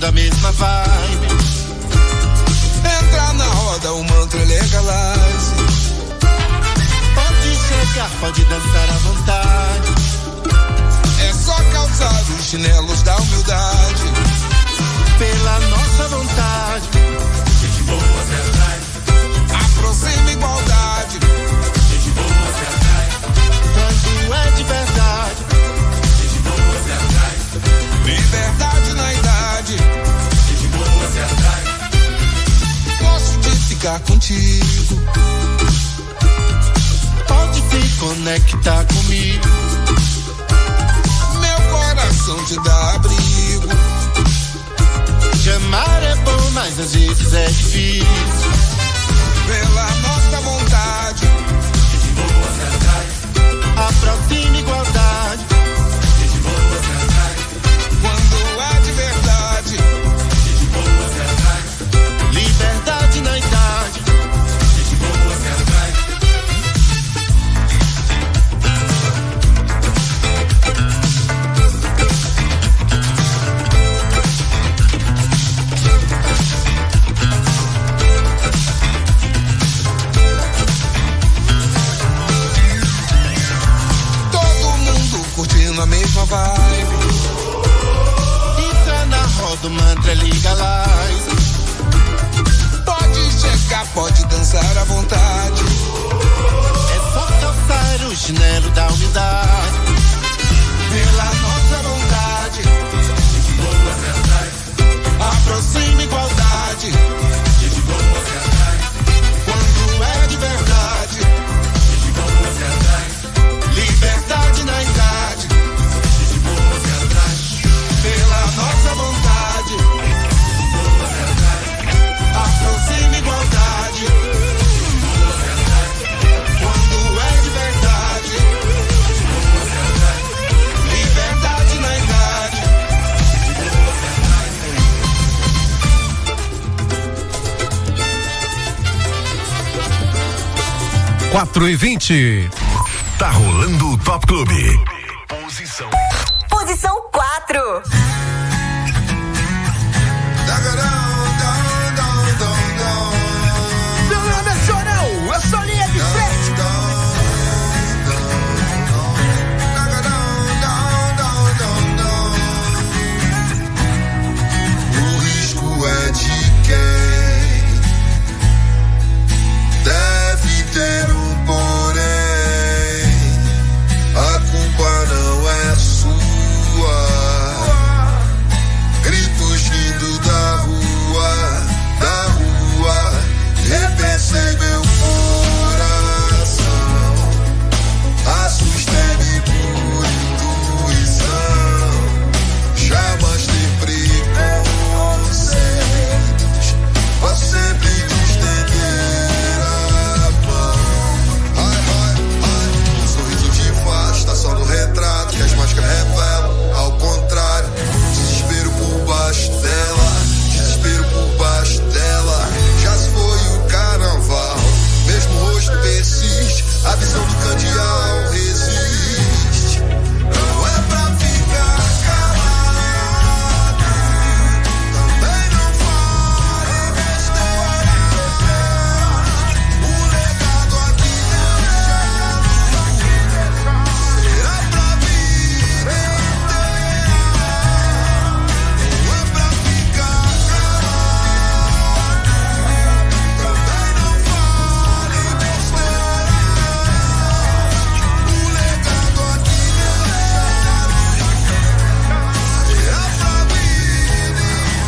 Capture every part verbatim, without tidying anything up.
a mesma vibe. Entra na roda, o mantra legalize. Pode chegar, pode dançar à vontade. É só calçar os chinelos da humildade. Pela nossa vontade. Gente boa se atrai. Aproxima igualdade. Gente boa se atrai. Quando é de verdade. Gente boa se atrai. Liberdade na idade. Gente boa se atrai. Gosto de ficar contigo. Pode se conectar comigo. Meu coração te dá abrigo. Te amar é bom, mas às vezes é difícil. Pela nossa vontade. Gente boa se atrai. Aproxima igualdade. Gente boa se atrai. Quando é de verdade. Gente boa se atrai. Liberdade na idade. Gente boa se atrai. Curtindo a mesma vibe. Entra na roda, o mantra legalize. Pode chegar, pode dançar à vontade. É só calçar o chinelo da humildade. Pela nossa vontade. Gente boa se atrai. Aproxima igualdade. Gente boa se atrai. Quando é de verdade. Gente boa se atrai. Liberdade na idade. Gente boa se atrai. Pela nossa vontade. Gente boa se atrai. Aproxima igualdade. Gente boa se atrai. Quando é de verdade. Gente boa se atrai. Liberdade na idade. Gente boa se atrai. quatro e vinte. Tá rolando o Top Clube. Posição. Posição quatro. Meu nome é Chorão, eu sou linha de frente. O risco é de quem deve ter um porém. A culpa não é sua. Gritos vindo da rua, da rua. Repensei meu coração. Assustei-me por intuição. Jamais ter preconceitos. Vou sempre te estender a mão. Ai, ai, ai. Um sorriso de fato está só no retrato que as máscaras revelam. Ao contrário, desespero por baixo dela. Desespero por baixo dela. Já se foi o carnaval. Mesmo o rosto persiste. A visão do candeal resiste. Não é pra ficar calado. Também não fale besteira. O legado aqui deixado será pra vida inteira. Não é pra ficar calado. Também não fale besteira. O legado aqui deixado será pra vida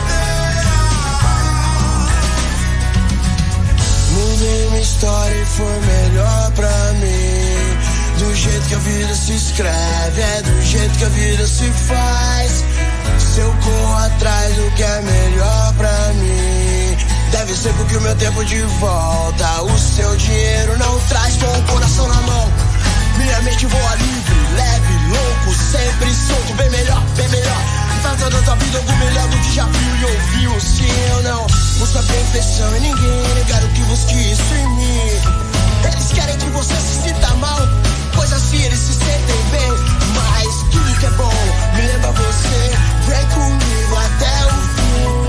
inteira. Mudei minha história e foi melhor pra mim. Do jeito que a vida se escreve, é do jeito que a vida se faz. Se eu corro atrás do que é melhor pra mim, deve ser porque o meu tempo de volta o seu dinheiro não traz. Com o coração na mão, minha mente voa livre, leve, louco, sempre solto. Bem melhor, bem melhor. Fazendo a tua vida algo melhor do que já viu e ouviu. Se eu não busco perfeição em ninguém, negar o que busque isso em mim. Eles querem que você se sinta mal, pois assim eles se sentem bem. Mas tudo que é bom me lembra você. Vem comigo até o fim.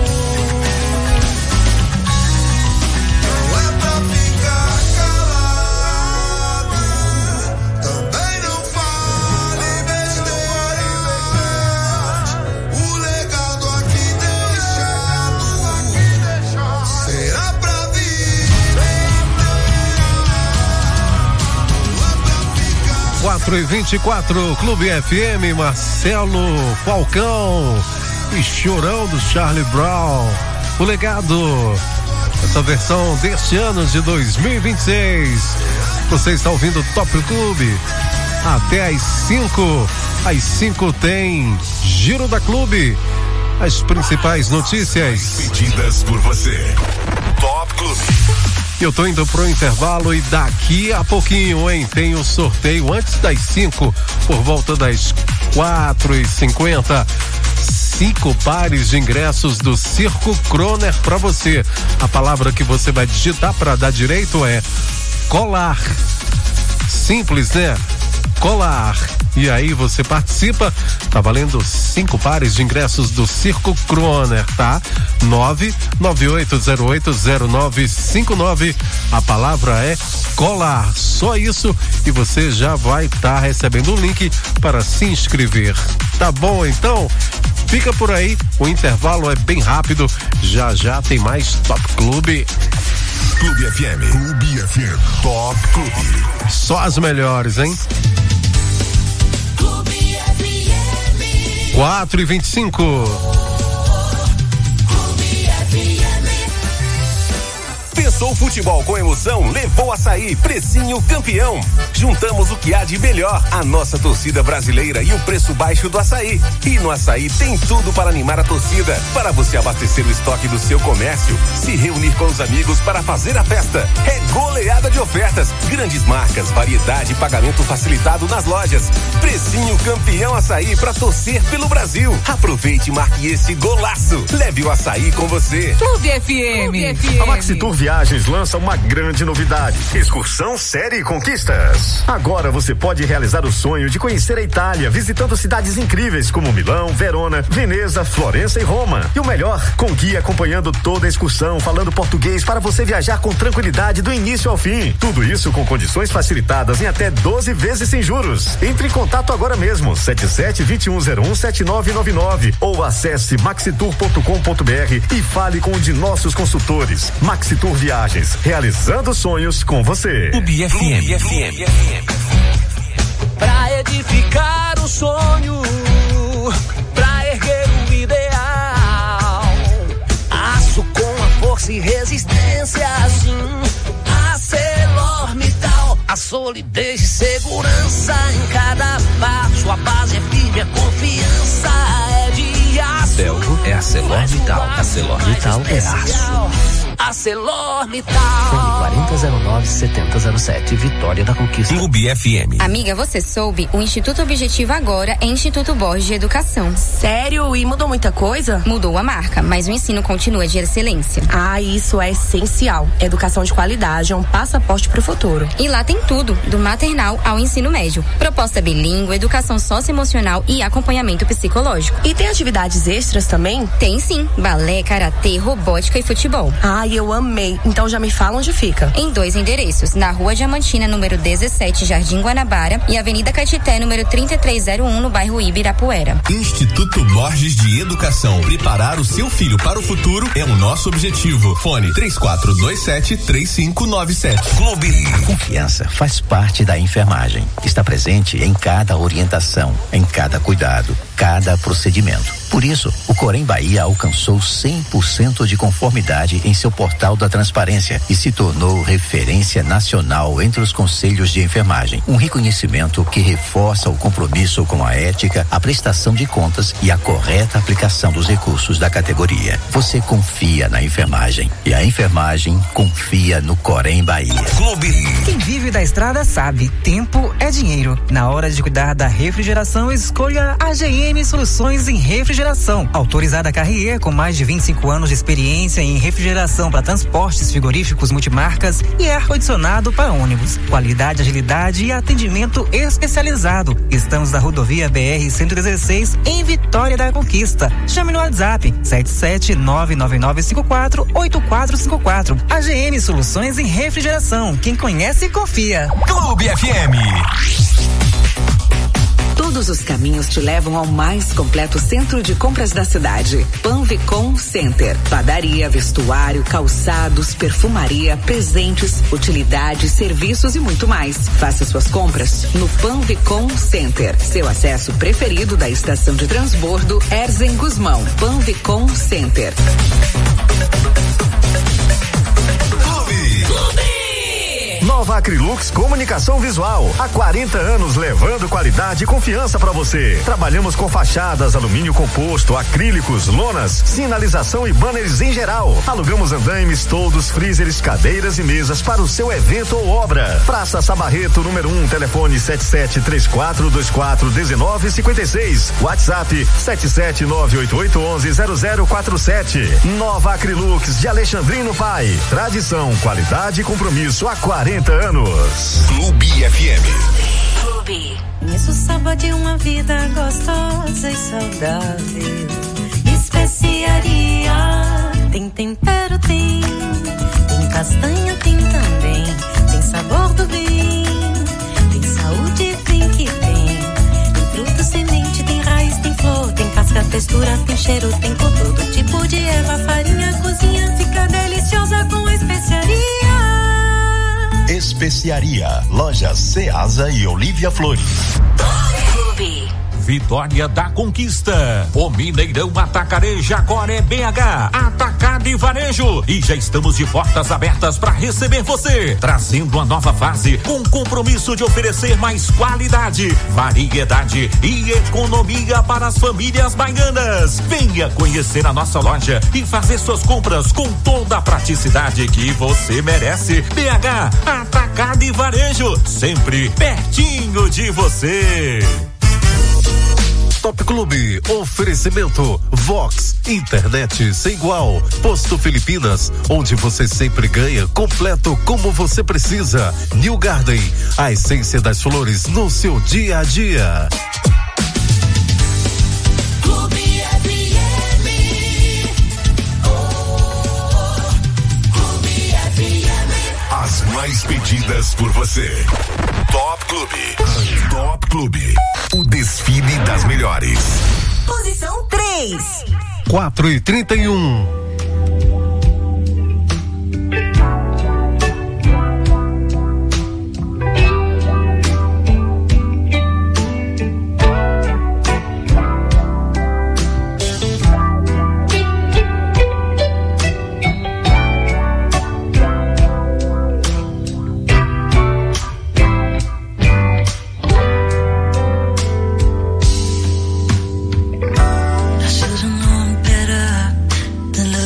quatro e vinte e quatro, Clube F M, Marcelo Falcão e Chorão do Charlie Brown. O legado, essa versão deste ano de dois mil e vinte e seis. Você está ouvindo o Top Clube até às cinco. Às cinco tem Giro da Clube. As principais notícias pedidas por você. Top Clube. Eu tô indo pro intervalo e daqui a pouquinho, hein, tem o sorteio antes das cinco, por volta das quatro e cinquenta. Cinco pares de ingressos do Circo Croner pra você. A palavra que você vai digitar para dar direito é colar. Simples, né? Colar. E aí você participa, tá valendo cinco pares de ingressos do Circo Croner, tá? nove nove oito zero oito zero nove cinco nove. A palavra é colar. Só isso e você já vai estar tá recebendo o link para se inscrever. Tá bom, então? Fica por aí, o intervalo é bem rápido. Já já tem mais Top Clube. Clube F M. Clube F M. Top Clube. Só as melhores, hein? Clube F M. quatro e vinte e cinco. Clube F M. Pensou futebol com emoção? Levou Açaí, precinho campeão. Juntamos o que há de melhor, a nossa torcida brasileira e o preço baixo do açaí. E no Açaí tem tudo para animar a torcida, para você abastecer o estoque do seu comércio, se reunir com os amigos para fazer a festa. É goleada de ofertas, grandes marcas, variedade e pagamento facilitado nas lojas. Precinho campeão Açaí para torcer pelo Brasil. Aproveite e marque esse golaço. Leve o Açaí com você. Clube F M. Clube F M. A Maxitur Viagens lança uma grande novidade: Excursão Série Conquistas. Agora você pode realizar o sonho de conhecer a Itália, visitando cidades incríveis como Milão, Verona, Veneza, Florença e Roma. E o melhor, com guia acompanhando toda a excursão, falando português para você viajar com tranquilidade do início ao fim. Tudo isso com condições facilitadas em até doze vezes sem juros. Entre em contato agora mesmo, sete sete dois um zero um sete nove nove nove ou acesse maxitur ponto com ponto b r e fale com um de nossos consultores. Maxitur Viagens, realizando sonhos com você. Clube F M. F M. Pra edificar o sonho, pra erguer o ideal, aço com a força e resistência, assim, ArcelorMittal, a solidez e segurança em cada passo, a base é firme, a confiança é de aço. Belgo é ArcelorMittal, ArcelorMittal é aço. ArcelorMittal. Fone quarenta zero nove setenta zero sete, Vitória da Conquista. Clube F M. Amiga, você soube? O Instituto Objetivo agora é Instituto Borges de Educação. Sério? E mudou muita coisa? Mudou a marca, mas o ensino continua de excelência. Ah, isso é essencial. Educação de qualidade é um passaporte pro futuro. E lá tem tudo, do maternal ao ensino médio. Proposta bilíngue, educação socioemocional e acompanhamento psicológico. E tem atividades extras também? Tem sim, balé, karatê, robótica e futebol. Ah, eu amei. Então já me fala onde fica. Em dois endereços, na Rua Diamantina, número dezessete, Jardim Guanabara, e Avenida Caetité, número trinta e três zero um, no bairro Ibirapuera. Instituto Borges de Educação. Preparar o seu filho para o futuro é o nosso objetivo. Fone três quatro dois sete três cinco nove sete. Clube. A confiança faz parte da enfermagem. Está presente em cada orientação, em cada cuidado, cada procedimento. Por isso, o Corém Bahia alcançou cem por cento de conformidade em seu portal da transparência e se tornou referência nacional entre os conselhos de enfermagem. Um reconhecimento que reforça o compromisso com a ética, a prestação de contas e a correta aplicação dos recursos da categoria. Você confia na enfermagem e a enfermagem confia no Corém Bahia. Clube. Quem vive da estrada sabe, tempo é dinheiro. Na hora de cuidar da refrigeração, escolha a G M Soluções em Refrigeração. Autorizada Carrier, com mais de vinte e cinco anos de experiência em refrigeração para transportes frigoríficos multimarcas e ar-condicionado para ônibus. Qualidade, agilidade e atendimento especializado. Estamos na rodovia B R cento e dezesseis, em Vitória da Conquista. Chame no WhatsApp sete sete nove nove nove cinco quatro oito quatro cinco quatro. A G M Soluções em Refrigeração. Quem conhece, confia. Clube F M. Todos os caminhos te levam ao mais completo centro de compras da cidade. Panvicom Center. Padaria, vestuário, calçados, perfumaria, presentes, utilidades, serviços e muito mais. Faça suas compras no Panvicom Center. Seu acesso preferido da estação de transbordo Erzen Guzmão. Panvicom Center. Nova Acrylux Comunicação Visual. Há quarenta anos levando qualidade e confiança para você. Trabalhamos com fachadas, alumínio composto, acrílicos, lonas, sinalização e banners em geral. Alugamos andaimes, toldos, freezers, cadeiras e mesas para o seu evento ou obra. Praça Sabarreto, número um, telefone sete sete três quatro dois quatro um nove cinco seis. WhatsApp sete sete nove oito oito um um zero zero quatro sete. Nova Acrylux de Alexandrino Pai. Tradição, qualidade e compromisso há quarenta anos. Clube F M. Clube. Isso sábado de uma vida gostosa e saudável. Especiaria. Tem tempero, tem. Tem castanha, tem também. Tem sabor do bem. Tem saúde, tem que tem. Tem fruta, semente, tem raiz, tem flor. Tem casca, textura, tem cheiro, tem cor. Todo tipo de erva, farinha, cozinha. Fica deliciosa com especiaria. Especiaria, lojas Ceasa e Olívia Flores. Vitória da Conquista. O Mineirão Atacarejo agora é B H, Atacado e Varejo. E já estamos de portas abertas para receber você, trazendo uma nova fase com compromisso de oferecer mais qualidade, variedade e economia para as famílias baianas. Venha conhecer a nossa loja e fazer suas compras com toda a praticidade que você merece. B H, Atacado e Varejo, sempre pertinho de você. Top Clube, oferecimento Vox, internet sem igual, Posto Filipinas, onde você sempre ganha, completo como você precisa. New Garden, a essência das flores no seu dia a dia. Clube F M. Oh, Clube F M. As mais pedidas por você. Top Clube. Top Clube. O desfile das melhores. Posição três. quatro e trinta e um. I should've known better than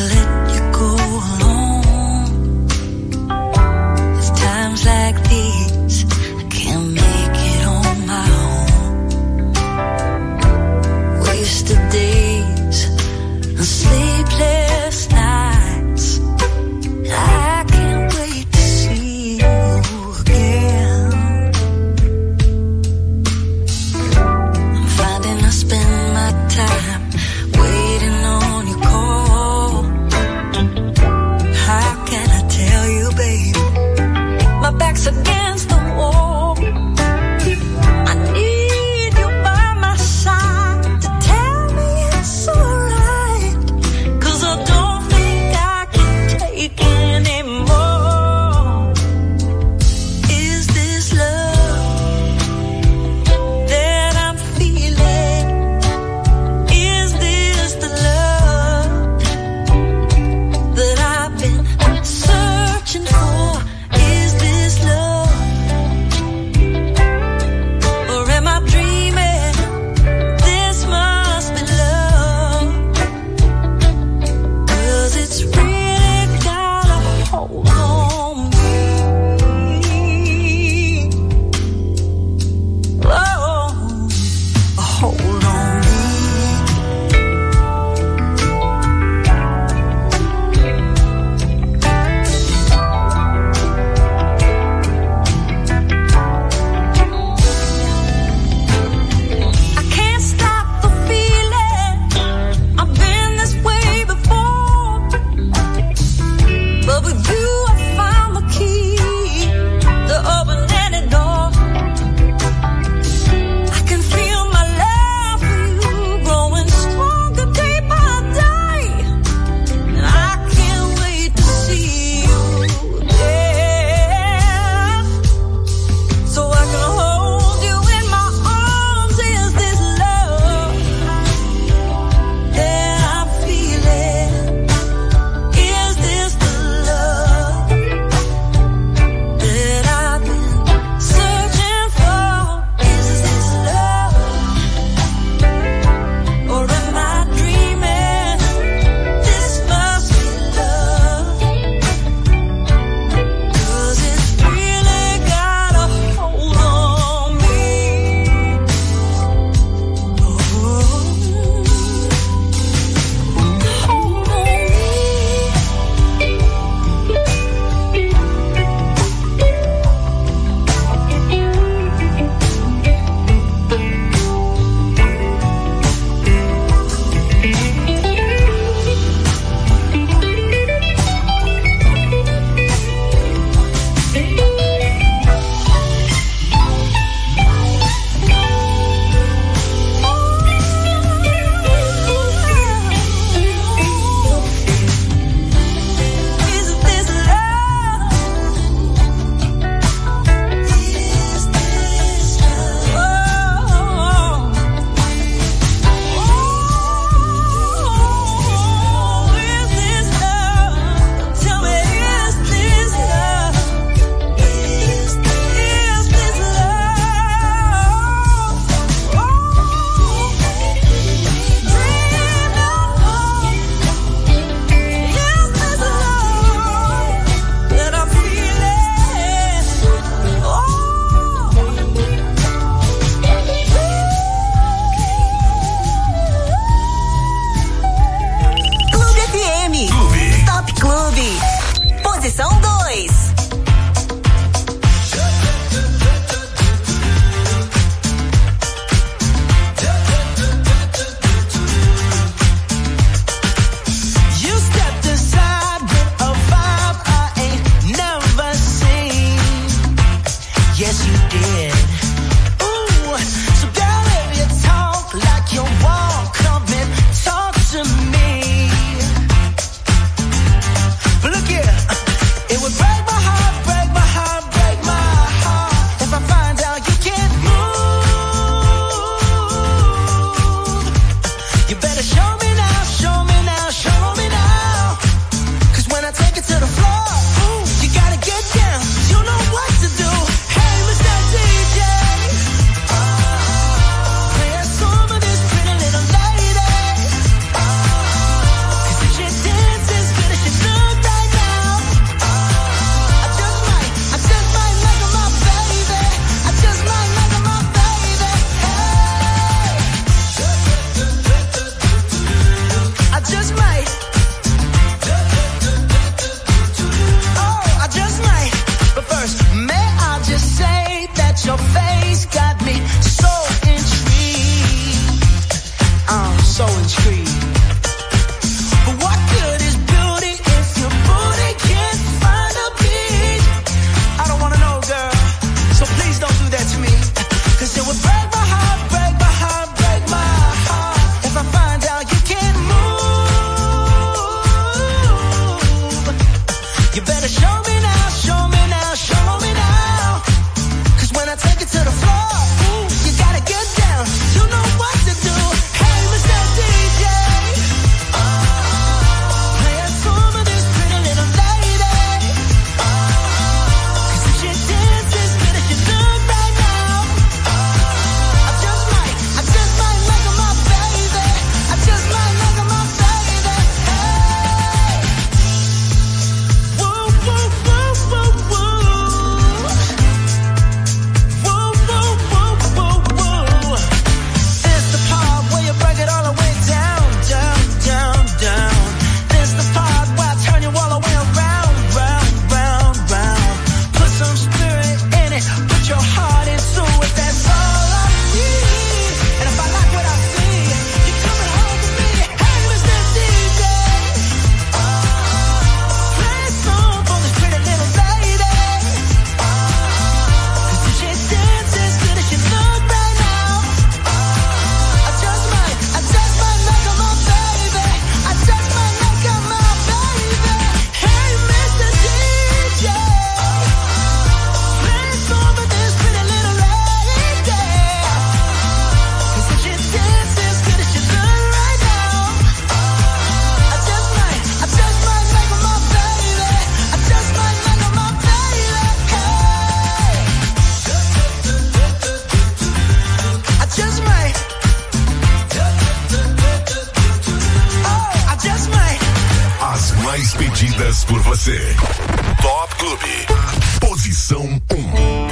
mais pedidas por você. Top Clube. Posição um.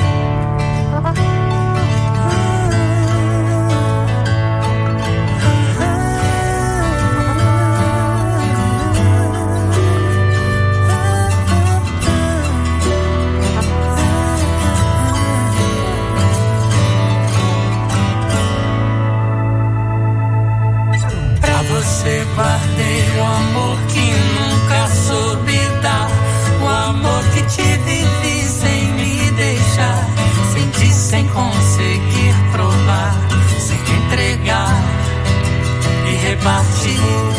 Você guardei o amor que nunca soube dar, o amor que te vivi sem me deixar, senti sem conseguir provar, sem entregar e repartir.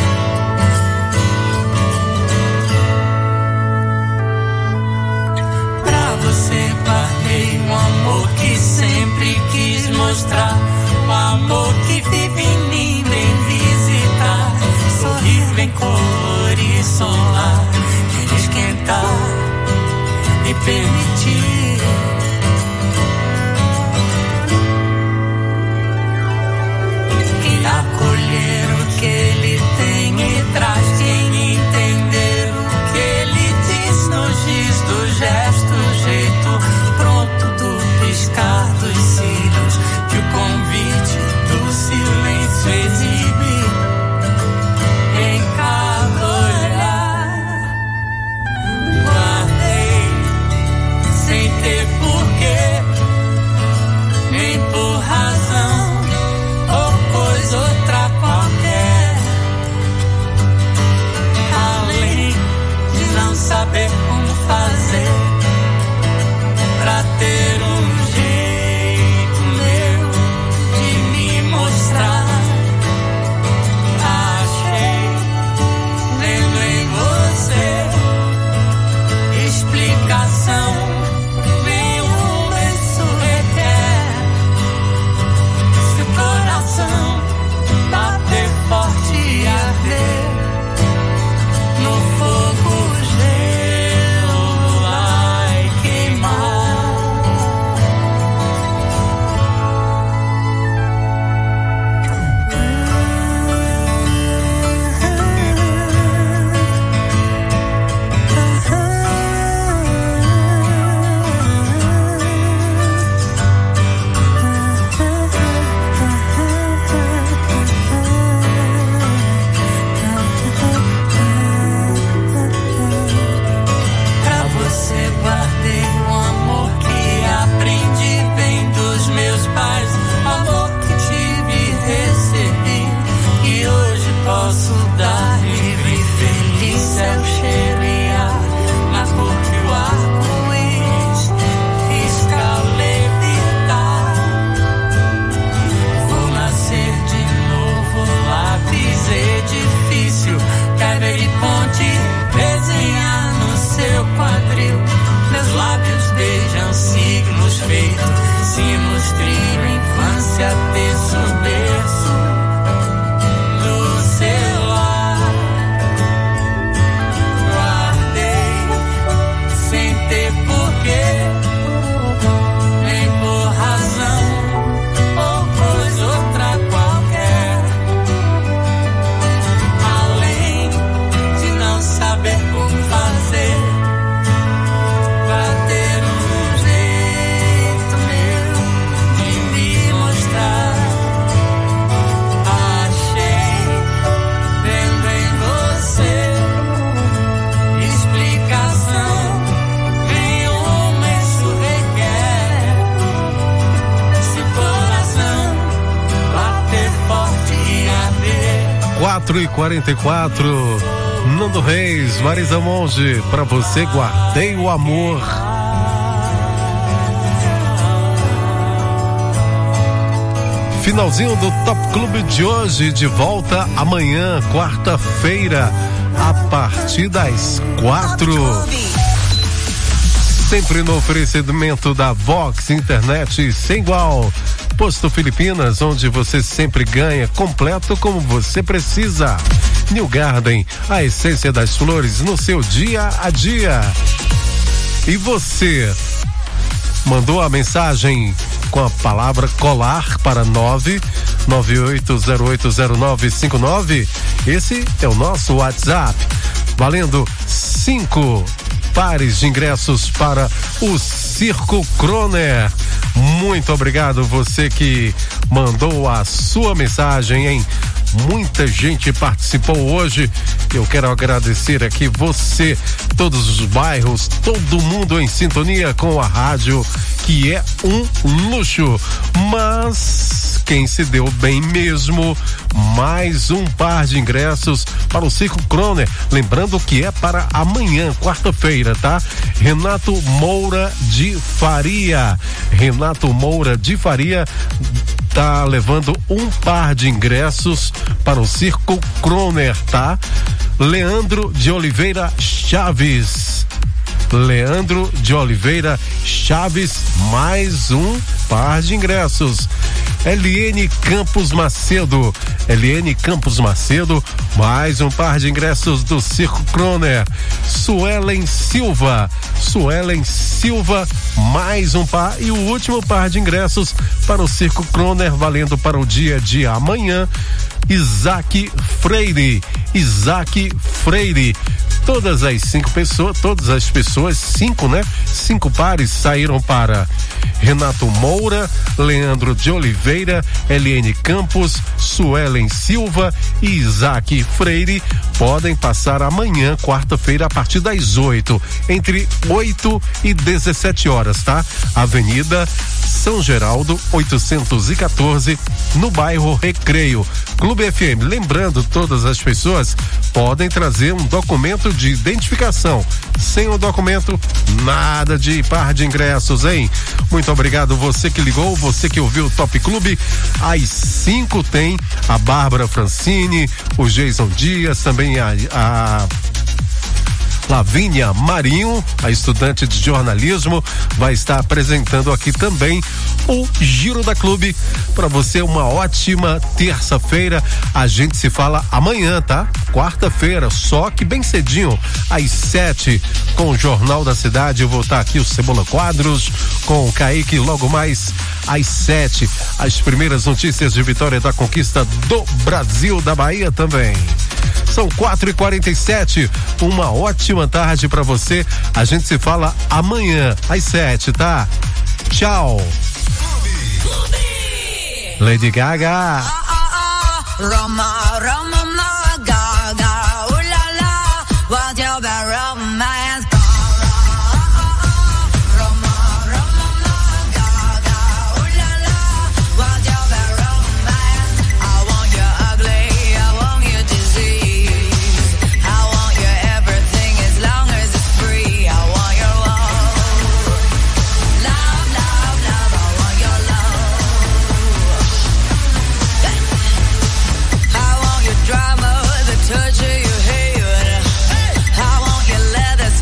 Pra você guardei um amor que sempre quis mostrar, o amor que vive em mim, vem visitar, sorrir, vem colorir, solar, vem esquentar e permitir. E acolher o que ele tem e traz, quem entender o que ele diz nos giz do gesto, jeito pronto do piscar dos cílios, que o convite do silêncio exibe em cada olhar. Guardei sem ter porquê, nem por razão ou coisa outra qualquer, além de não saber como fazer pra ter um jeito meu de me mostrar. Achei, vendo em você, explicação nenhuma isso requer. Se o coração bater forte e arder no fogo, gelo vai queimar. Pra você guardei um amor que aprendi, vem dos meus pais, amor que tive e recebi, e hoje posso dar livre e feliz, céu, cheiro e ar, na cor que o arco-íris risca ao levitar. Vou nascer de novo, lápis, edifício, pedra e ponte, desenhar no seu quadril. Meus lábios beijam signos feitos, sinos, trilho, infância, terço, berço do seu lar. Guardei sem ter porquê, nem por razão ou coisa outra qualquer, além de não saber como fazer pra ter um jeito meu de me mostrar. Achei, vendo em você, explicação nenhuma isso requer. Se o coração bater forte e arder. quatro e quarenta e quatro, Nando Reis, Marisa Monge, pra você guardei o amor. Finalzinho do Top Clube de hoje, de volta amanhã, quarta-feira, a partir das quatro. Sempre no oferecimento da Vox Internet sem igual. Posto Filipinas, onde você sempre ganha completo como você precisa. New Garden, a essência das flores no seu dia a dia. E você mandou a mensagem com a palavra colar para nove nove oito zero oito zero nove cinco nove? Esse é o nosso WhatsApp. valendo cinco pares de ingressos para o Circo Kroner. Muito obrigado você que mandou a sua mensagem, hein? Muita gente participou hoje. Eu quero agradecer aqui você, todos os bairros, todo mundo em sintonia com a rádio, que é um luxo. Mas quem se deu bem mesmo, mais um par de ingressos para o Circo Kroner. Lembrando que é para amanhã, quarta-feira, tá? Renato Moura de Faria. Renato Moura de Faria tá levando um par de ingressos para o Circo Kroner, tá? Leandro de Oliveira Chaves. Leandro de Oliveira Chaves, mais um par de ingressos. Eliene Campos Macedo. Eliene Campos Macedo, mais um par de ingressos do Circo Kroner. Suelen Silva. Suelen Silva, mais um par. E o último par de ingressos para o Circo Kroner, valendo para o dia de amanhã. Isaac Freire. Isaac Freire. Todas as cinco pessoas, todas as pessoas, cinco, né? Cinco pares saíram para Renato Moura, Leandro de Oliveira, Eliene Campos, Suelen Silva e Isaac Freire. Podem passar amanhã, quarta-feira, a partir das oito, entre oito e dezessete horas, tá? Avenida São Geraldo, oitocentos e quatorze, no bairro Recreio. Clube F M, lembrando, todas as pessoas podem trazer um documento de identificação. Sem o documento, nada de par de ingressos, hein? Muito obrigado você que ligou, você que ouviu o Top Clube. Às cinco tem a Bárbara Francini, o Jason Dias, também a, a Lavínia Marinho, a estudante de jornalismo, vai estar apresentando aqui também o Giro da Clube. Para você, uma ótima terça-feira. A gente se fala amanhã, tá? Quarta-feira, só que bem cedinho, às sete, com o Jornal da Cidade. Eu vou estar aqui, o Cebola Quadros, com o Kaique, logo mais às sete. As primeiras notícias de Vitória da Conquista do Brasil, da Bahia também. São quatro e quarenta e sete. Uma ótima tarde pra você. A gente se fala amanhã às sete, tá? Tchau. Lady Gaga. Roma, Roma, ma, Gaga, ooh la la, what's your bad romance? Touch of your hair, I want your leather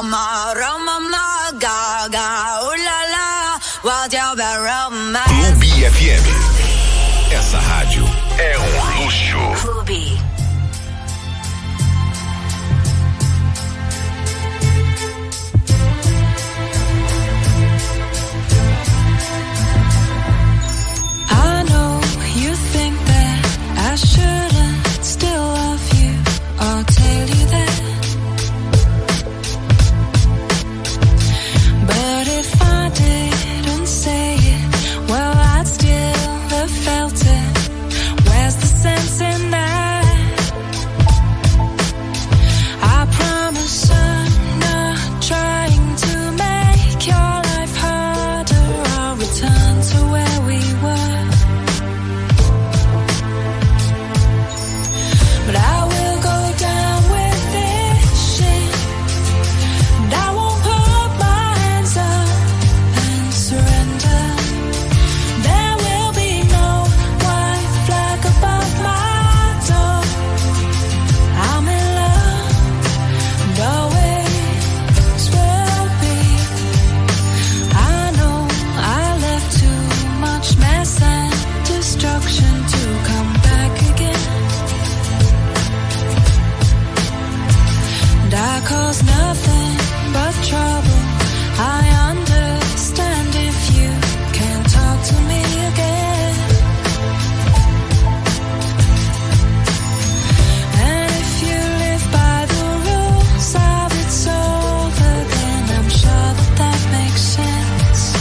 Roma, Roma, ma, gaga, ooh la la, what's your bad romance? Clube F M. Essa rádio é um luxo. Clube. I know you think that I shouldn't still love you. I'll tell you that. But if I didn't say it, well, I'd still have felt it. Where's the sense in that? I promise I'm not trying to make your life harder. I'll return to where we were. But I will go down with this shit. And I won't put my hands up and surrender. There will be no white flag above my door. I'm in love, and always will be. I know I left too much mess and destruction to come back again. And I cause nothing but trouble. I understand if you can't talk to me again. And if you live by the rules of it's over, then I'm sure that that makes sense.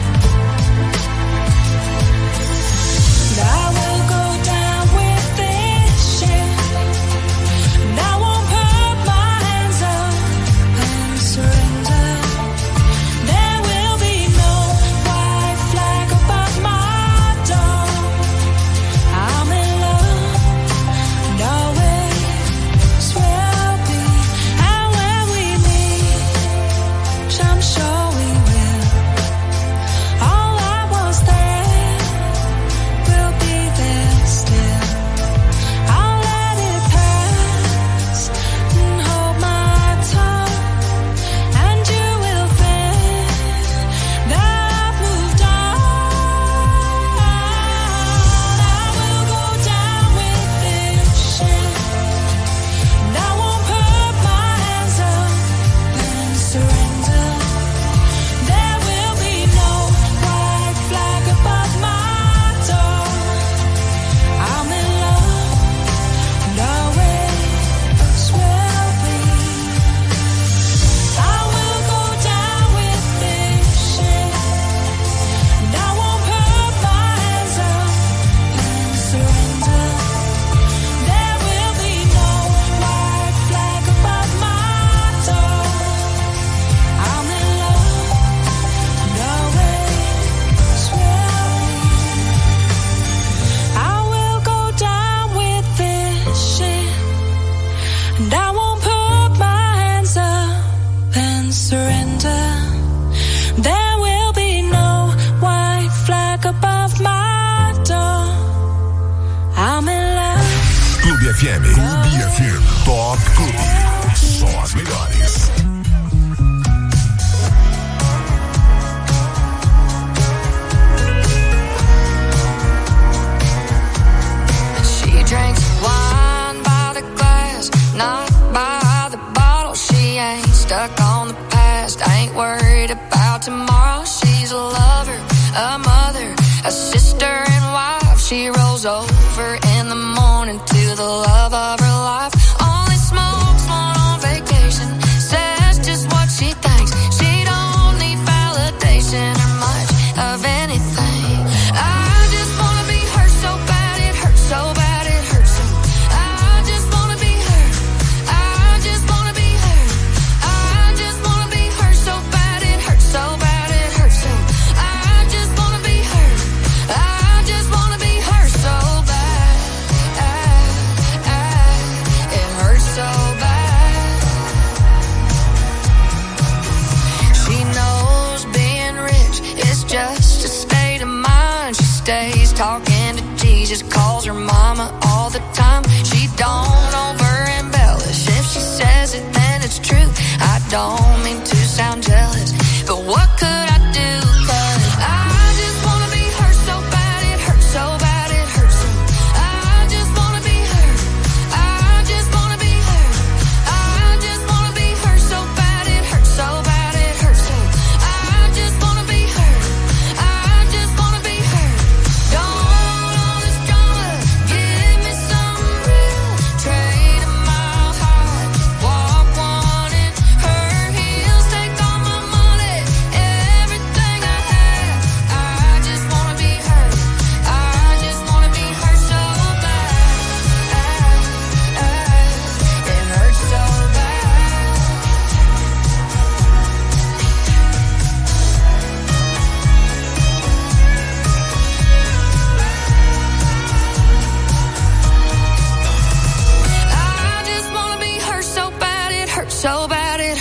And I will go down with this shit. And I won't put my hands up and surrender. There will be no white flag above my door. I'm in love, and always will be. And when we meet, which I'm sure we will, all I was there will be there still. I'll let it pass and hold my tongue, and you will think that I've moved on. I will go down with this shit, and I won't put my hands up and surrender. There will be no white flag above my door. I'm in love, and always will be. I will go down with this shit, and I won't put my hands up and surrender. There will be no white flag above my door. I'm in love, and always will be. I will go down with this shit, and I won't put my hands up and surrender. There will be no white flag above my door. I'm in love. Clube F M. Clube F M. Top Clube. Só as melhores. She drinks wine by the glass, not by the bottle. She ain't stuck on the past, ain't worried about tomorrow. She's a lover, a mother, a sister and wife. She rolls over in the morning to the love of her life. Only smokes one on vacation, says just what she thinks. She don't need validation or much of anything. I just wanna be her so bad, it hurts so bad, it hurts so. I just wanna be her. I just wanna be her. I just wanna be her so bad, it hurts so bad, it hurts so. I just wanna be her. I just wanna be her so bad.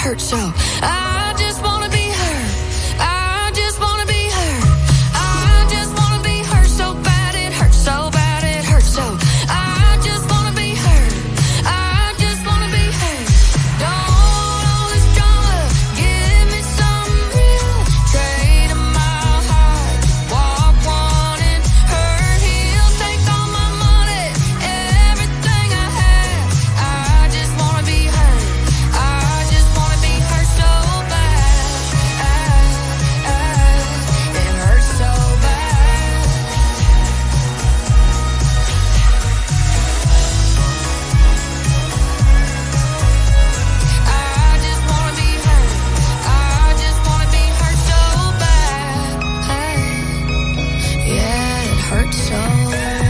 hurts so. I just wanna be her. I just wanna be her. I just wanna be her so bad it hurts so bad it hurts so. I just wanna be her. I just wanna be her. Don't want all this drama. Give me some real. Trade my heart. Walk one in her heels. Take all my money. Everything I have. I just wanna be her. I just wanna be her so bad. It hurts so bad. I just wanna be her. I just wanna be her so bad. Yeah, it hurts so bad.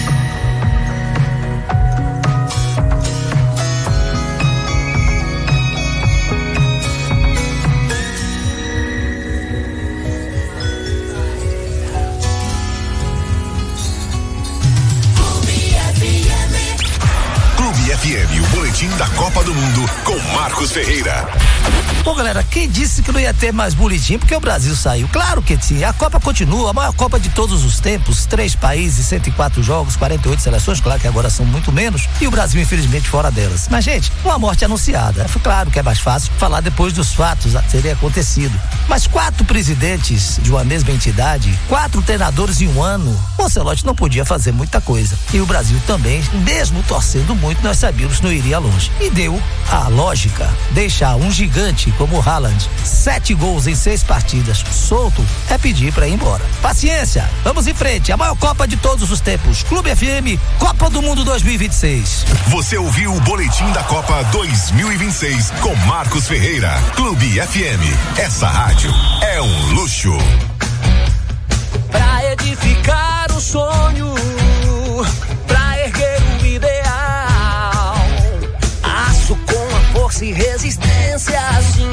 Clube F M, o boletim da Copa do Mundo com Marcos Ferreira. Bom, galera, quem disse que não ia ter mais boletim porque o Brasil saiu? Claro que sim, a Copa continua, a maior Copa de todos os tempos, três países, cento e quatro jogos, quarenta e oito seleções, claro que agora são muito menos, e o Brasil infelizmente fora delas. Mas, gente, uma morte anunciada, claro que é mais fácil falar depois dos fatos a terem acontecido, mas quatro presidentes de uma mesma entidade, quatro treinadores em um ano, o Ancelotti não podia fazer muita coisa, e o Brasil também, mesmo torcendo muito, nós sabíamos que não iria longe, e deu a lógica, deixar um gigante como o Haaland, sete gols em seis partidas, solto, é pedir pra ir embora. Paciência, vamos em frente, a maior Copa de todos os tempos, Clube F M, Copa do Mundo dois mil e vinte e seis. Você ouviu o boletim da Copa dois mil e vinte e seis com Marcos Ferreira. Clube F M, essa rádio é um luxo. Pra edificar o sonho, pra erguer o ideal, aço com a força e resistência, assim,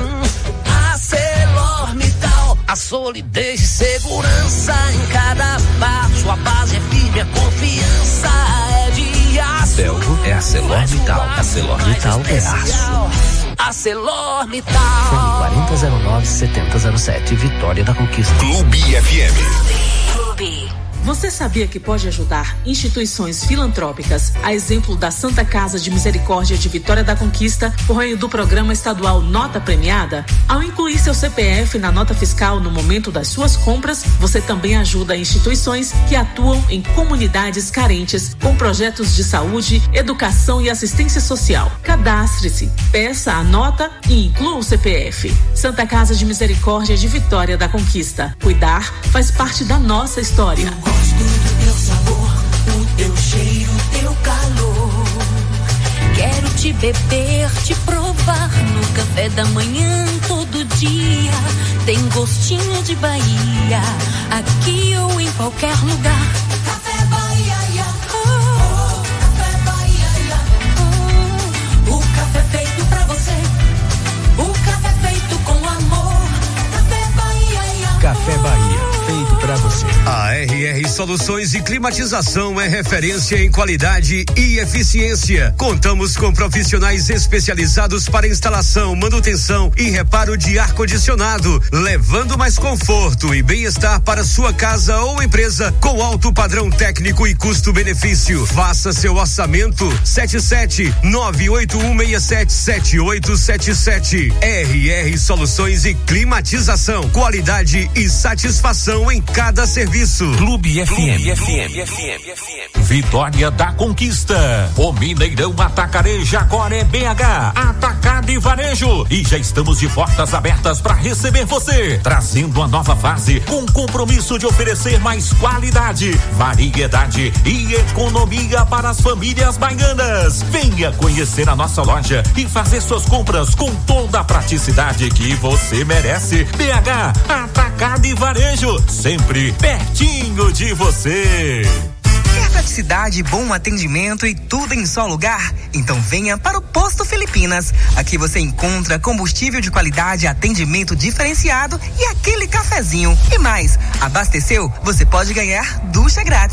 ArcelorMittal, a solidez e segurança em cada passo, a base é firme, a confiança é de aço. Belgo é ArcelorMittal, ArcelorMittal é aço. ArcelorMittal. Fone quarenta zero nove setenta zero sete, Vitória da Conquista. Clube F M. Clube. Você sabia que pode ajudar instituições filantrópicas, a exemplo da Santa Casa de Misericórdia de Vitória da Conquista, por meio do programa estadual Nota Premiada? Ao incluir seu C P F na nota fiscal no momento das suas compras, você também ajuda instituições que atuam em comunidades carentes com projetos de saúde, educação e assistência social. Cadastre-se, peça a nota e inclua o C P F. Santa Casa de Misericórdia de Vitória da Conquista. Cuidar faz parte da nossa história. Gosto do teu sabor, o teu cheiro, o teu calor. Quero te beber, te provar no café da manhã todo dia. Tem gostinho de Bahia, aqui ou em qualquer lugar. Café Bahia, oh, Café Bahia, oh, o café feito pra você, o café feito com amor. Café Bahia, Café Bahia, feito pra você. A R R Soluções e Climatização é referência em qualidade e eficiência. Contamos com profissionais especializados para instalação, manutenção e reparo de ar-condicionado, levando mais conforto e bem-estar para sua casa ou empresa com alto padrão técnico e custo-benefício. Faça seu orçamento sete sete nove oito um seis sete sete oito sete sete. R R Soluções e Climatização, qualidade e satisfação em cada serviço. Clube F M. Clube F M. Vitória da Conquista. O Mineirão Atacareja agora é B H. Atacado e Varejo. E já estamos de portas abertas para receber você. Trazendo uma nova fase com compromisso de oferecer mais qualidade, variedade e economia para as famílias baianas. Venha conhecer a nossa loja e fazer suas compras com toda a praticidade que você merece. B H Atacado e Varejo. Sempre pertinho de você. Quer praticidade, bom atendimento e tudo em só lugar? Então venha para o Posto Filipinas. Aqui você encontra combustível de qualidade, atendimento diferenciado e aquele cafezinho. E mais, abasteceu? Você pode ganhar ducha grátis.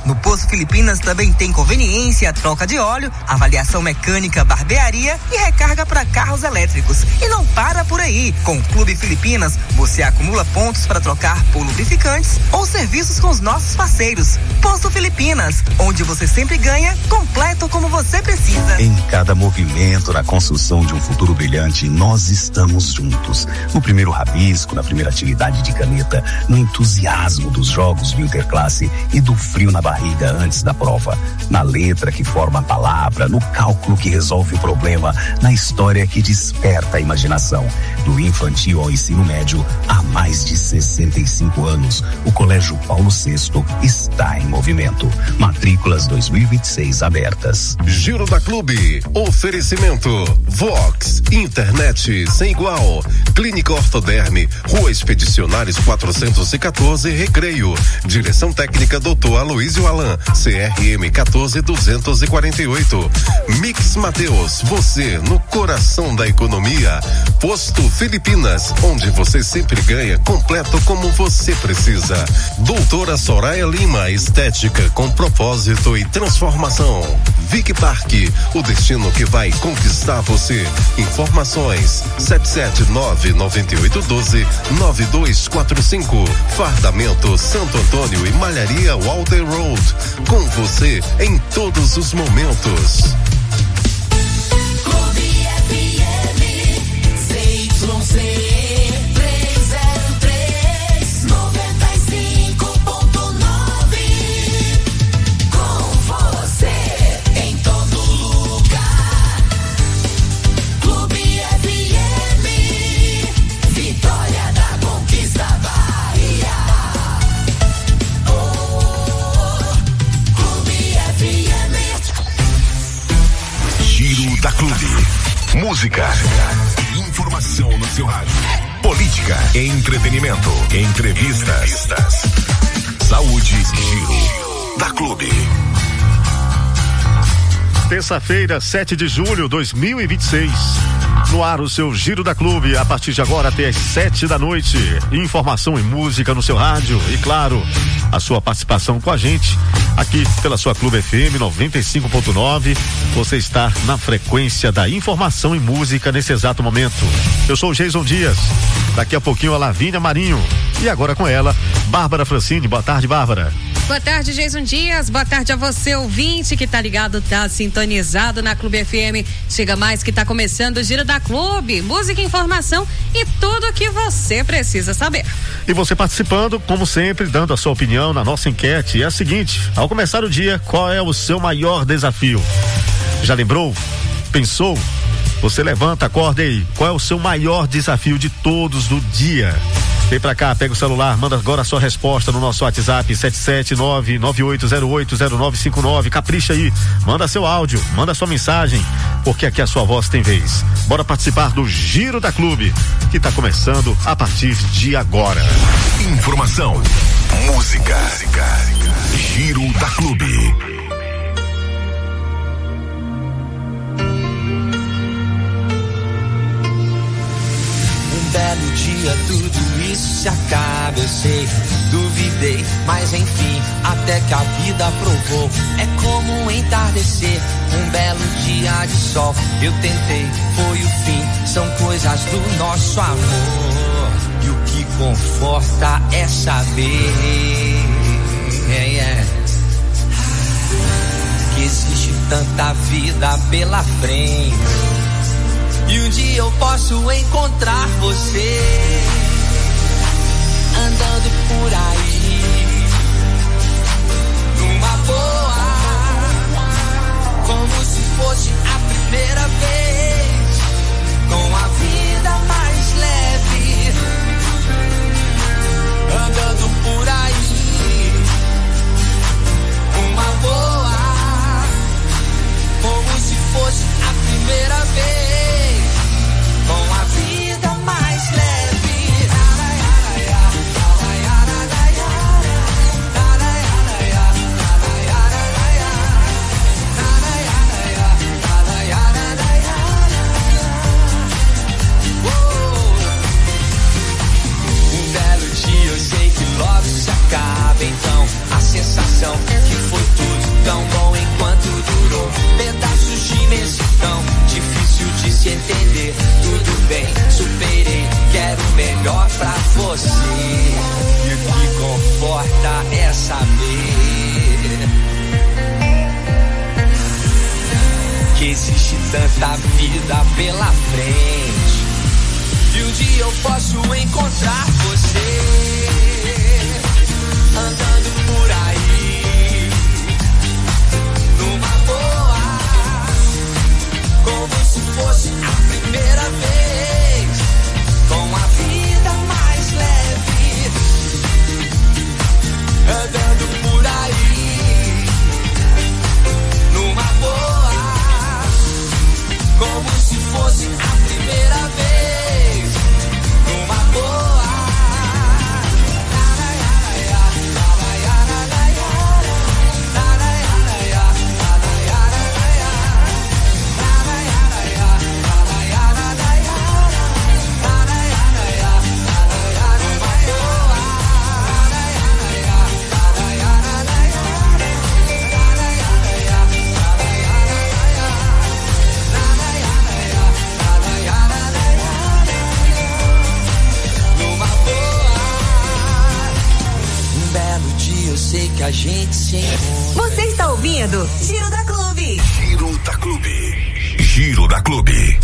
No Posto Filipinas também tem conveniência, troca de óleo, avaliação mecânica, barbearia e recarga para carros elétricos. E não para por aí. Com o Clube Filipinas, você acumula pontos para trocar por lubrificantes ou serviços com os nossos parceiros. Posto Filipinas, onde você sempre ganha, completo como você precisa. Em cada movimento na construção de um futuro brilhante, nós estamos juntos. No primeiro rabisco, na primeira atividade de caneta, no entusiasmo dos jogos do Interclasse e do frio na barriga antes da prova, na letra que forma a palavra, no cálculo que resolve o problema, na história que desperta a imaginação. Do infantil ao ensino médio, há mais de sessenta e cinco anos, o Colégio Paulo sexto está em movimento. Matrículas dois mil e vinte e seis abertas. Giro da Clube. Oferecimento Vox, internet sem igual. Clínica Ortoderme, Rua Expedicionários quatrocentos e quatorze, Recreio. Direção técnica doutor Aloísio Alan, C R M quatorze duzentos e quarenta e oito. Mix Mateus, você no coração da economia. Posto Filipinas, onde você sempre ganha, completo como você precisa. Doutora Soraya Lima, estética com propósito e transformação. Vic Parque, o destino que vai conquistar você. Informações sete sete nove nove oito um dois nove dois quatro cinco. Fardamento Santo Antônio e Malharia Walter Road. Com você em todos os momentos. Clube F M, C Y C. Da Clube. Música. Informação no seu rádio. Política. Entretenimento. Entrevistas. Entrevistas. Saúde. Giro da Clube. Terça-feira, sete de julho de dois mil e vinte e seis. No ar, o seu Giro da Clube, a partir de agora até as sete da noite. Informação e música no seu rádio e, claro, a sua participação com a gente aqui pela sua Clube F M noventa e cinco ponto nove. Você está na frequência da informação e música nesse exato momento. Eu sou o Jason Dias. Daqui a pouquinho a Lavínia Marinho. E agora com ela, Bárbara Francini. Boa tarde, Bárbara. Boa tarde, Jason Dias. Boa tarde a você, ouvinte, que tá ligado, tá sintonizado na Clube F M. Chega mais que tá começando o Giro da Clube. Música, informação e tudo o que você precisa saber. E você participando, como sempre, dando a sua opinião na nossa enquete. É a seguinte: ao começar o dia, qual é o seu maior desafio? Já lembrou? Pensou? Você levanta, acorda aí. Qual é o seu maior desafio de todos do dia? Vem pra cá, pega o celular, manda agora a sua resposta no nosso WhatsApp sete sete nove nove oito zero oito zero nove cinco nove. Capricha aí, manda seu áudio, manda sua mensagem, porque aqui a sua voz tem vez. Bora participar do Giro da Clube, que tá começando a partir de agora. Informação, música, música. Giro da Clube. Belo dia, tudo isso se acaba, eu sei, duvidei, mas enfim, até que a vida provou, é como um entardecer, um belo dia de sol, eu tentei, foi o fim, são coisas do nosso amor, e o que conforta é saber, é, é, que existe tanta vida pela frente, e um dia eu posso encontrar você andando por aí numa boa, como se fosse a primeira vez, com a vida mais leve, andando por aí numa boa, como se fosse a primeira vez, com a vida mais leve. bem, superei, quero o melhor pra você. E o que conforta é saber que existe tanta vida pela frente, e um dia eu posso encontrar você andando por aí, numa boa, como se fosse a primeira vez, com a vida mais leve, andando por aí, numa boa, como se fosse a primeira vez, numa boa. Sei que a gente se encontra. Você está ouvindo Giro da Clube. Giro da Clube. Giro da Clube.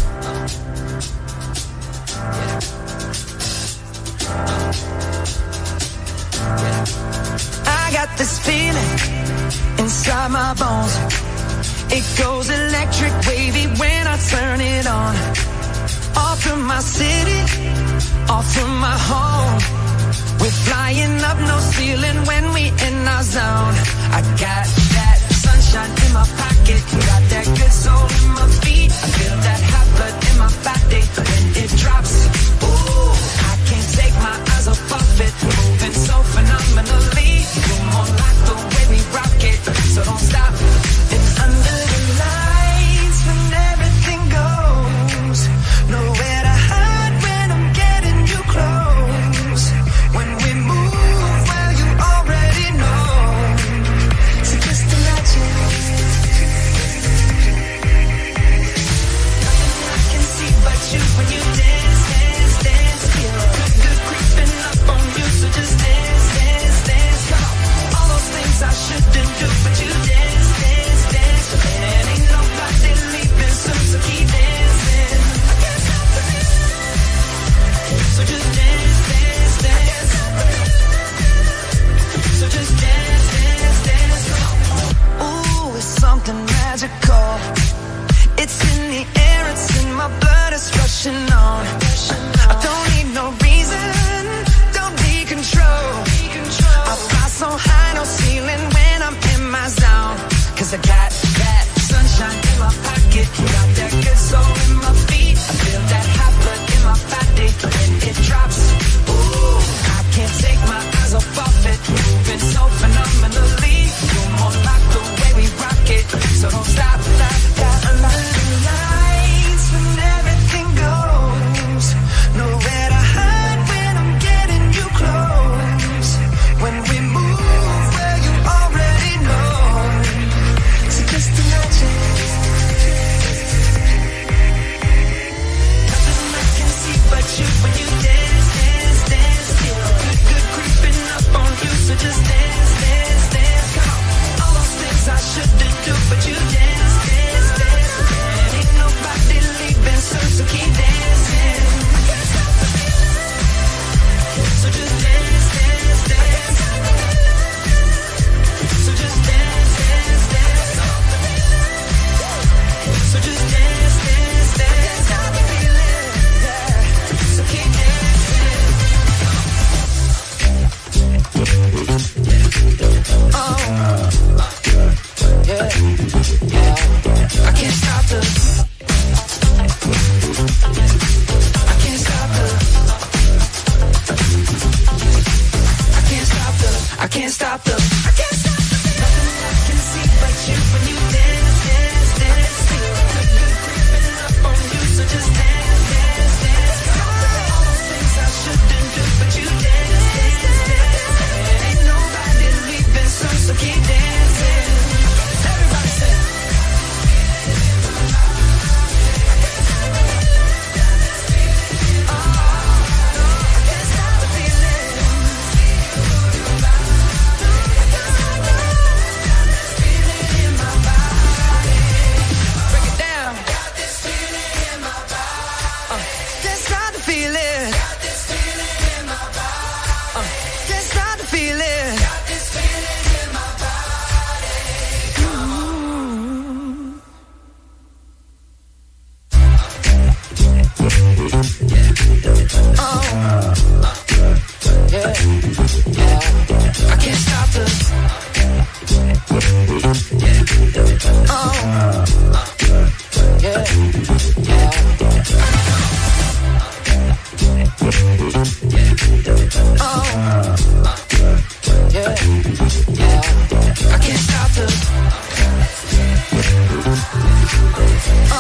I got this feeling inside my bones. It goes electric wavy when I turn it on. Off from my city, off from my home. We're flying up no ceiling when we in our zone. I got that sunshine in my pocket, got that good soul in my feet. I feel that hot blood in my body when it drops. Ooh, I can't take my eyes off of it, moving so phenomenally. You're more like the way we rock it, so don't stop. And under the lights when everything goes, nowhere to hide when I'm getting you close. When we move, well, you already know. So just imagine. Nothing I can see but you when you dance, dance, dance. Feel good, good creeping up on you. So just dance, dance, dance. Come on. All those things I shouldn't do, but you dance, dance, dance. And ain't nobody leaving soon, so keep dancing. I can't stop the feeling. So just dance, dance, dance. So just dance, dance, dance. Ooh, it's something magical. It's in the air, it's in my blood, it's rushing on. I don't need no reason, don't need control. I fly so high, no ceiling when I'm in my zone. Cause I got that sunshine in my pocket, got that good soul in my feet. I feel that hot blood in my body when it drops. Ooh, I can't take my eyes off of it, moving so phenomenally. You're more like the way we rock it, so don't stop, stop, stop. Under the lights when everything goes, nowhere to hide when I'm getting you close. When we move, well, you already know. So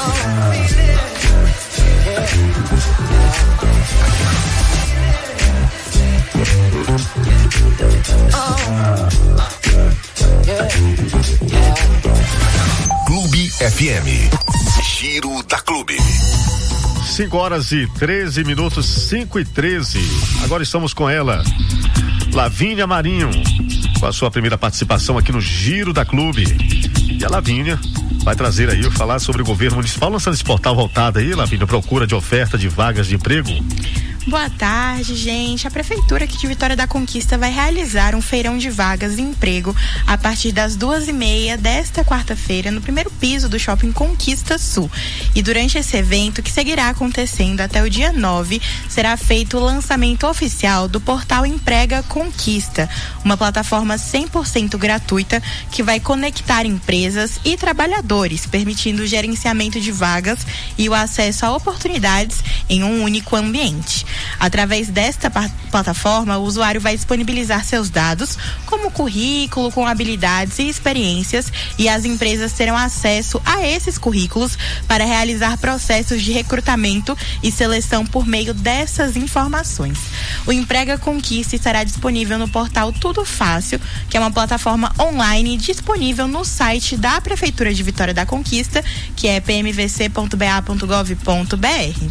Clube F M. Giro da Clube. cinco horas e treze minutos, cinco e treze. Agora estamos com ela, Lavínia Marinho, com a sua primeira participação aqui no Giro da Clube. E a Lavínia vai trazer aí, falar sobre o governo municipal lançando esse portal voltado aí, Lavínia, procura de oferta de vagas de emprego. Boa tarde, gente. A Prefeitura aqui de Vitória da Conquista vai realizar um feirão de vagas de emprego a partir das duas e meia desta quarta-feira no primeiro piso do Shopping Conquista Sul. E durante esse evento, que seguirá acontecendo até o dia nove, será feito o lançamento oficial do portal Emprega Conquista, uma plataforma cem por cento gratuita que vai conectar empresas e trabalhadores, permitindo o gerenciamento de vagas e o acesso a oportunidades em um único ambiente. Através desta plataforma, o usuário vai disponibilizar seus dados, como currículo, com habilidades e experiências, e as empresas terão acesso a esses currículos para realizar processos de recrutamento e seleção por meio dessas informações. O Emprega Conquista estará disponível no portal Tudo Fácil, que é uma plataforma online disponível no site da Prefeitura de Vitória da Conquista, que é p m v c ponto b a ponto gov ponto b r.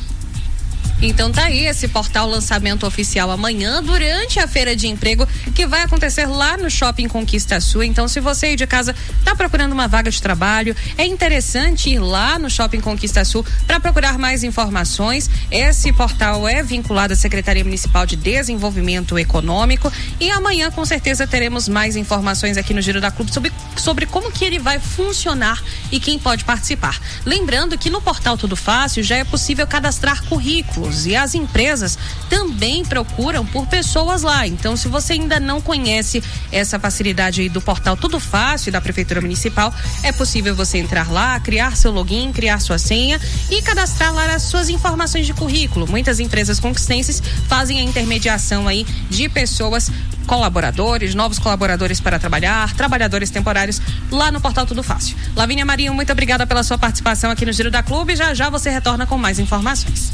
Então tá aí esse portal, lançamento oficial amanhã durante a feira de emprego que vai acontecer lá no Shopping Conquista Sul. Então, se você aí de casa tá procurando uma vaga de trabalho, é interessante ir lá no Shopping Conquista Sul para procurar mais informações. Esse portal é vinculado à Secretaria Municipal de Desenvolvimento Econômico e amanhã com certeza teremos mais informações aqui no Giro da Clube sobre, sobre como que ele vai funcionar e quem pode participar. Lembrando que no portal Tudo Fácil já é possível cadastrar currículos e as empresas também procuram por pessoas lá. Então, se você ainda não conhece essa facilidade aí do portal Tudo Fácil da Prefeitura Municipal, é possível você entrar lá, criar seu login, criar sua senha e cadastrar lá as suas informações de currículo. Muitas empresas conquistenses fazem a intermediação aí de pessoas, colaboradores, novos colaboradores para trabalhar, trabalhadores temporários lá no portal Tudo Fácil. Lavínia Marinho, muito obrigada pela sua participação aqui no Giro da Clube. Já já você retorna com mais informações.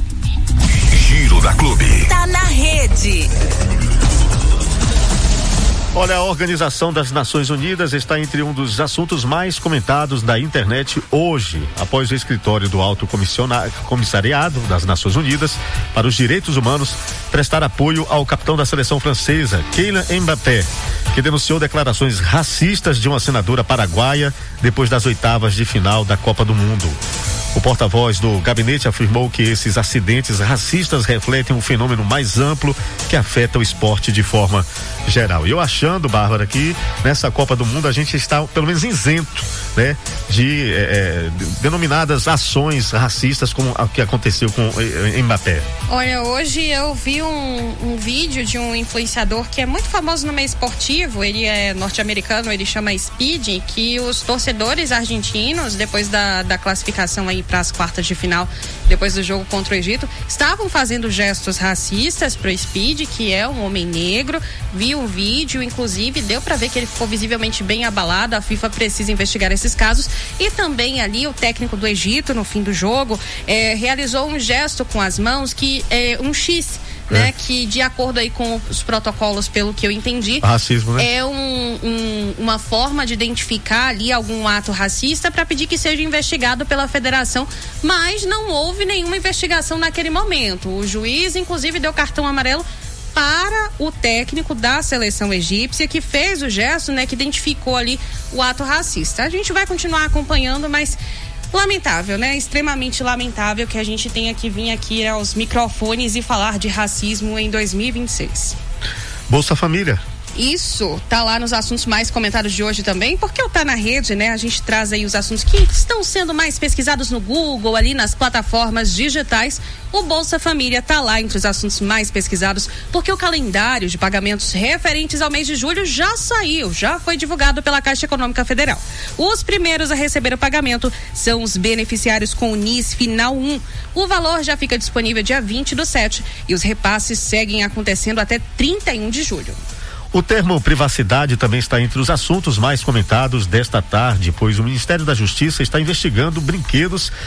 Giro da Clube. Tá na rede. Olha, a Organização das Nações Unidas está entre um dos assuntos mais comentados da internet hoje, após o escritório do Alto Comissariado das Nações Unidas para os Direitos Humanos prestar apoio ao capitão da seleção francesa, Kylian Mbappé, que denunciou declarações racistas de uma senadora paraguaia depois das oitavas de final da Copa do Mundo. O porta-voz do gabinete afirmou que esses acidentes racistas refletem um fenômeno mais amplo que afeta o esporte de forma geral. E eu achando, Bárbara, que nessa Copa do Mundo a gente está pelo menos isento, né, de é, denominadas ações racistas como o que aconteceu com Mbappé. Olha, hoje eu vi um, um vídeo de um influenciador que é muito famoso no meio esportivo, ele é norte-americano, ele chama Speed, que os torcedores argentinos, depois da, da classificação aí para as quartas de final, depois do jogo contra o Egito, estavam fazendo gestos racistas pro Speed, que é um homem negro. Vi um vídeo, inclusive deu para ver que ele ficou visivelmente bem abalado. A FIFA precisa investigar esses casos. E também ali o técnico do Egito, no fim do jogo, eh, realizou um gesto com as mãos, que é um X, né? É. Que de acordo aí com os protocolos, pelo que eu entendi, racismo, né? É um, um, uma forma de identificar ali algum ato racista para pedir que seja investigado pela federação, mas não houve nenhuma investigação naquele momento. O juiz, inclusive, deu cartão amarelo para o técnico da seleção egípcia, que fez o gesto, né? Que identificou ali o ato racista. A gente vai continuar acompanhando, mas lamentável, né? Extremamente lamentável que a gente tenha que vir aqui aos microfones e falar de racismo em dois mil e vinte e seis. Bolsa Família. Isso, tá lá nos assuntos mais comentados de hoje também, porque o Tá na Rede, né? A gente traz aí os assuntos que estão sendo mais pesquisados no Google, ali nas plataformas digitais. O Bolsa Família tá lá entre os assuntos mais pesquisados, porque o calendário de pagamentos referentes ao mês de julho já saiu, já foi divulgado pela Caixa Econômica Federal. Os primeiros a receber o pagamento são os beneficiários com o N I S Final um. O valor já fica disponível dia vinte do sete e os repasses seguem acontecendo até trinta e um de julho. O termo privacidade também está entre os assuntos mais comentados desta tarde, pois o Ministério da Justiça está investigando brinquedos